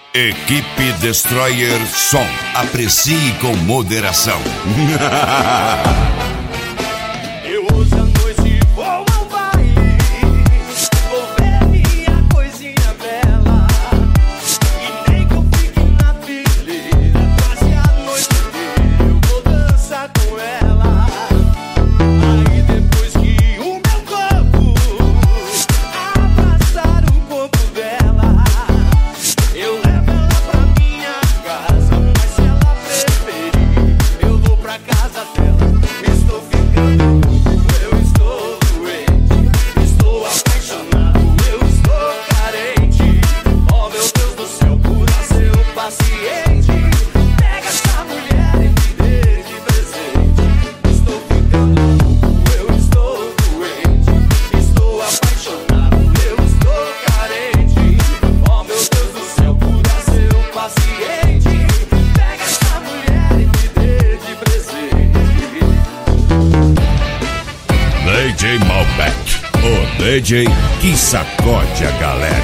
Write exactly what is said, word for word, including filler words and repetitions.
Equipe Destroyer Som. Aprecie com moderação. Eu hoje à noite vou ao baile, vou ver minha coisinha bela. E nem que eu fique na fileira, quase a noite inteira eu vou dançar com ela. Aí depois que o meu corpo abraçar o corpo dela, eu levo ela pra minha casa. Mas se ela preferir, eu vou pra casa dela. Estou ficando louco, eu estou doente, estou apaixonado, eu estou carente. Oh meu Deus do céu, cura seu paciente. Pega essa mulher e me dê de presente. Estou ficando louco, eu estou doente, estou apaixonado, eu estou carente. Oh meu Deus do céu, cura seu paciente. Pega essa mulher e me dê de presente. D J Malbec, o D J que sacode a galera.